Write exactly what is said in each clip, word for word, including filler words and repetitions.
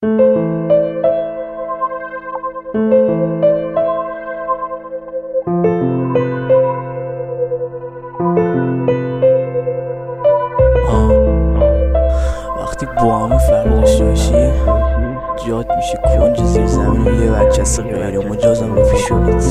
وقتی با همون فرق داشته باشی جات میشه کنج زیر زمین یه برچسب غیر مجازم رو پیشونیت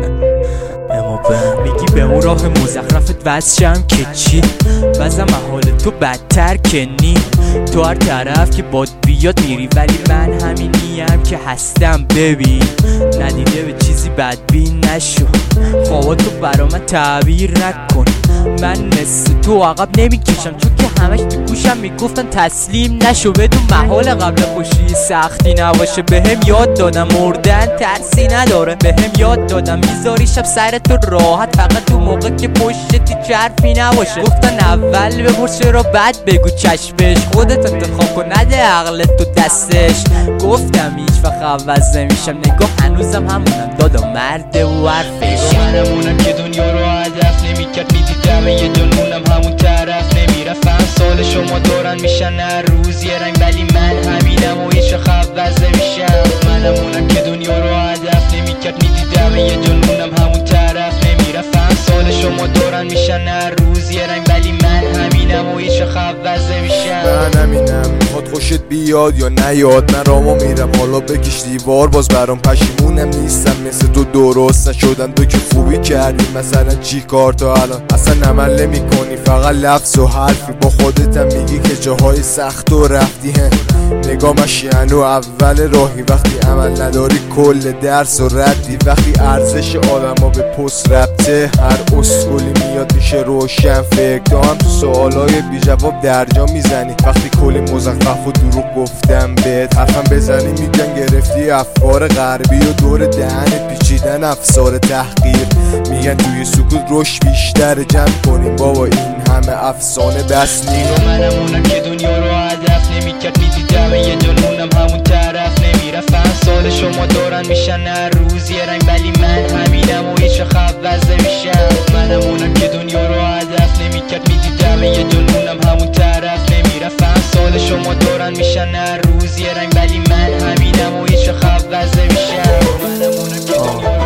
اما به میگی به اون راه مزخرفت وزشم که چی؟ وزم حال تو بدتر که نی. تو هر طرف که باد بیاد میری، ولی من همینیم که هستم. ببین ندیده به چیزی بدبین نشو، خواباتو برا من تعبیر نکن. من مثل تو عقب نمیکشم، چون که همش تو گوشم میگفتن تسلیم نشو. بدون محال قبل خوشی سختی نباشه. بهم یاد دادم مردن ترسی نداره. بهم یاد دادم میذاری شب سر تو راحت، فقط تو موقع که پشتی چرفی نباشه. گفتن اول بپرس چرا بعد بگو چشمش، خودت انتخاب کن نده عقلت تو دستش. گفتم هیچ وقت عوض نمیشم، نگاه هنوزم همونم دادا مرده و حرفش. منمونم که دنیا رو هدف نمیکرد، میدیدم یه جنونم همون طرف نمیرفتم. سال شما دورن میشن هر روز یه رنگ، ولی من همینم و هیچ وقت عوض نمیشم. منمونم که دنیا رو هدف نمیکرد، میدیدم یه جنونم همون طرف نمیرفتم. سال شما دورن میشن هر روز یه رنگ، ولی من همینم و هیچ وقت عوض نمیشم. من همینم میخواد خوشت بیاد یا نیاد، من رامو میرم حالا بکش دیوار. باز برام پشیمونم نیستم مثل تو درست نشدم. تو که خوبی کردی مثلا چی کار تا الان اصلا عمل نمی کنی، فقط لفظ و حرفی. با خودتم میگی که جاهای سخت و رفتی هن. نگاه مشین و اول راهی، وقتی عمل نداری کل درس و ردی. وقتی ارزش آدم ها به پست ربطه، هر اسکولی میاد میشه روشن فکر. تو هم تو سوالای بی جواب درجا میزنی، وقتی کلی مزخرف و دروغ گفتم بهت. حرفم بزنی میگن گرفتی افکار غربی و دور دهن پیچیدن افسار تحقیر. میگن توی سکوت رشد بیشتر، جمع کنیم بابا این همه افسانه بس نی. منمونم که دنیا رو هدف نمیکرد، میدیدم یه جنونم همون طرف نمیرفتم. سال شما دورن میشن هر روز یه رنگ، ولی من همینم و هیچ وقت عوض نمیشم. منمونم که دنیا رو هدف نمیکرد، میدیدم یه جنونم همون طرف نمیرفتم. سال شما دورن میشن هر روز یه رنگ، ولی من همینم و هیچ وقت عوض نمیشم. منمونم که دنیا رو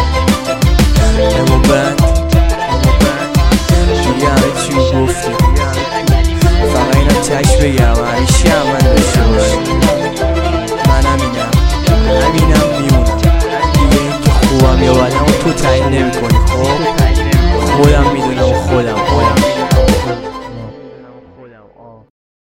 هدف نمیکرد، اما بند دیگه همه چی رو گفتی، فقط اینا تش بگم همیشه عمل داشته باشی. من همینم همینم میمونم دیگه. این که خوبم یا بدم و تو تعیین نمی کنی. خب خودم میدونم.